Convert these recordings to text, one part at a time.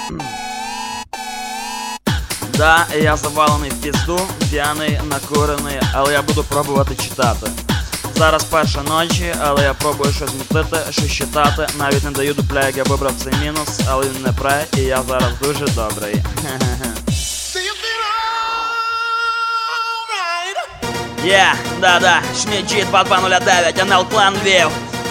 Да, я завалений в пізду, п'яний, накурений, але я буду пробувати читати. Зараз перша ночі, але я пробую щось мутити, щось читати. Навіть не даю дупля, як я вибрав цей мінус, але він не пре, і я зараз дуже добрий. Да, Шміджі 2209, НЛ Клан Львів.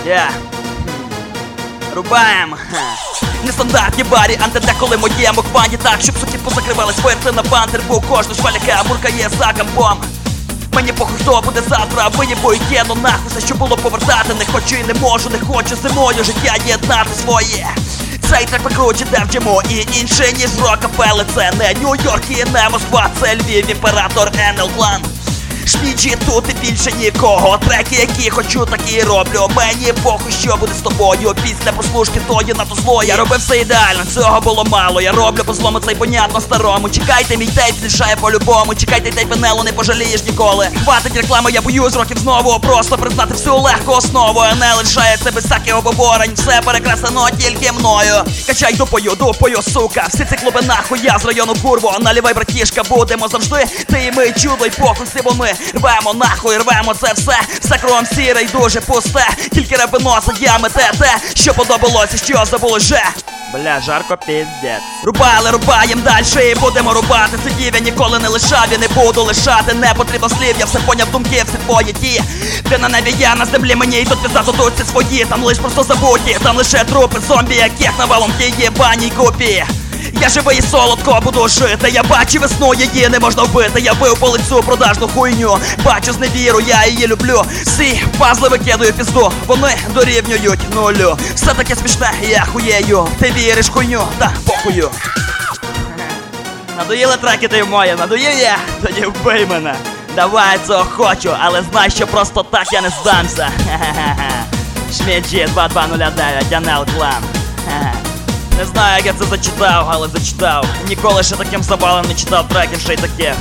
Рубаєм. Нестандартні барі, антидеколи моєму кванті. Так, щоб суки позакривались, вирти на пантер, бо у кожну шваляка буркає за кампом. Мені похуй, хто буде завтра, виїбують єну нахуй, все, що було повертати. Не хочу і не можу, не хочу зимою життя єднати своє. Цей трек покруче, де в джиму і інше, ніж рок-капели. Це не Нью-Йорк і не Москва, це Львів, імператор, НЛ Клан. Шміджі тут і більше нікого. Треки, які хочу, такі і роблю. Мені похуй, що буде з тобою. Після прослушки тої на то зло. Я робив все ідеально, цього було мало. Я роблю по злому, це й понятно старому. Чекайте, мій тейп злішає по-любому. Чекайте, тейп НЛ, не пожалієш ніколи. Хватить реклами, я боюсь років знову. Просто признати всю легку основу. НЛ лишається без всяких обговорень. Все перекреслено тільки мною. Качай дупою, сука. Всі ці клуби нахуй, я з району Курво. Наливай, братішка, будемо завжди. Ти і ми, чудо й похуй, всі вони. Рвемо нахуй, рвемо це все кругом сіре й дуже пусте. Тільки репино садями те, що подобалося, що забуло вже. Бля, жарко піздець. Рубаєм дальше і будемо рубати. Сидів я ніколи не лишав, я не буду лишати. Не потрібно слів, я все поняв, думки, всі твої ті. Ти на небі, я на землі, мені і тут пізда, тут ці свої. Там лиш просто забуті, там лише трупи, зомбі, яких навалом ті єбаній купі. Я живий і солодко буду жити. Я бачу весну, її не можна вбити. Я бив по лицю продажну хуйню. Бачу зневіру, я її люблю. Всі пазли викидаю пізду, вони дорівнюють нулю. Все таке смішне, я хуєю. Ти віриш хуйню, та похую. Надоїли треки ти моє, надоїв я? Тоді вбий мене. Давай, цього хочу, але знай, що просто так я не здамся. Шміджі 2209, НЛ Клан. Не знаю, як я це зачитав, але зачитав. Ніколи ще таким завалом не читав треків, ще й таке.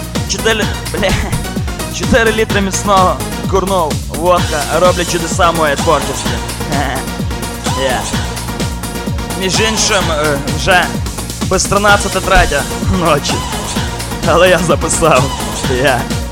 4 літри міцного курнув, водка, роблять чудеса моєї творчості. Між іншим, вже без 13:03 ночі. Але я записав.